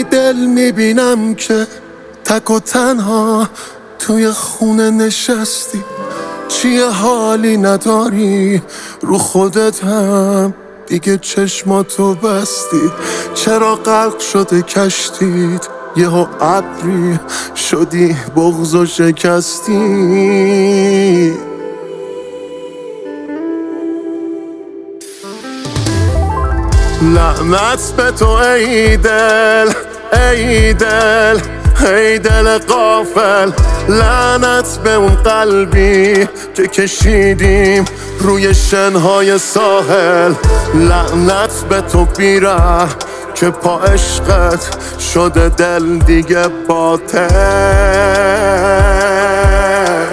بیدل میبینم که تک و تنها توی خونه نشستی. چیه حالی نداری رو خودت هم دیگه چشماتو بستی. چرا غرق شده کشتیت یهو ابری شدی بغض و شکستی. لعنت به تو ای دل ای دل ای دل غافل. لعنت به اون قلبی که کشیدیم روی شنهای ساحل. لعنت به تو بیره که پا عشقت شده دل دیگه باطل.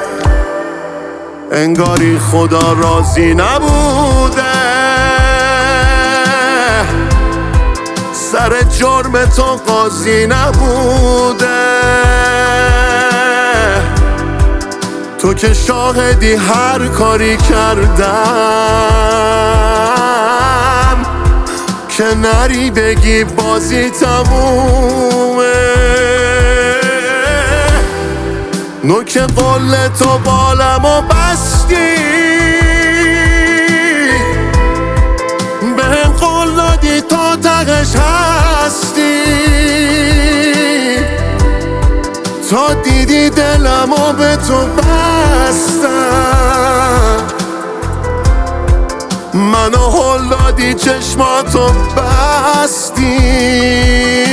انگاری خدا راضی نبوده سر جرم تو قاضی نبوده. تو که شاهدی هر کاری کردم که نری بگی بازی تمومه. نوک قول تو بالمو بستی بهم قول دادی تا تقش هستی. تا دیدی دلمو به تو بستم منو هل دادی چشماتو بستی.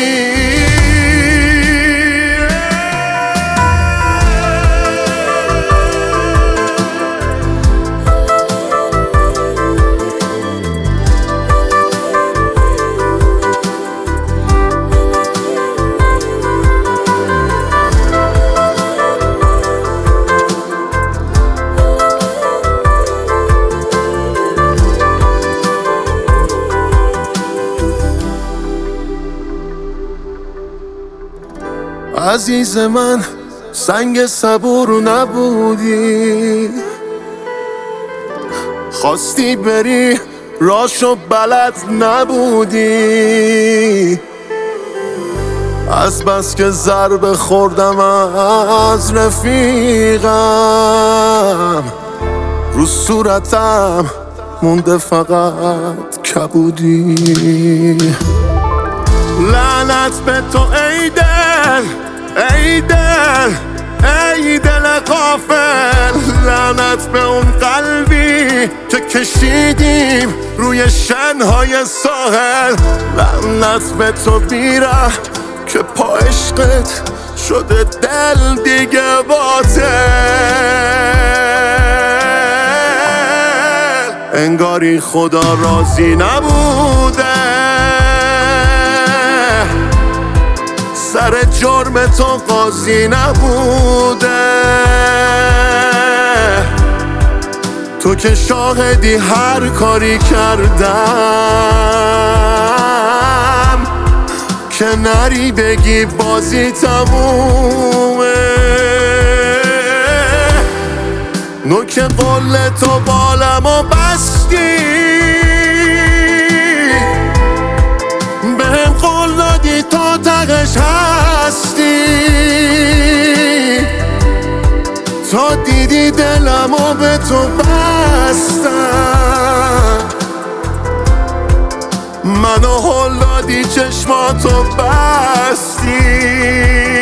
عزیز من سنگ صبور نبودی. خواستی بری راشو بلد نبودی. از بس که ضربه خوردم از رفیقم رو صورتم مونده فقط کبودی. لعنت به تو ای دل ای دل ای دل غافل. لعنت به اون قلبی که کشیدیم روی شنهای ساحل. لعنت به تو بیره که پا عشقت شده دل دیگه باطل. انگاری خدا راضی نبوده سر جرم تو قاضی نبوده. تو که شاهدی هر کاری کردم که نری بگی بازی تمومه. نوک قول تو بالمو بستی بهم قول دادی تا تقش هستی. تا دیدی دلمو به تو بستم منو هل دادی چشماتو بستی.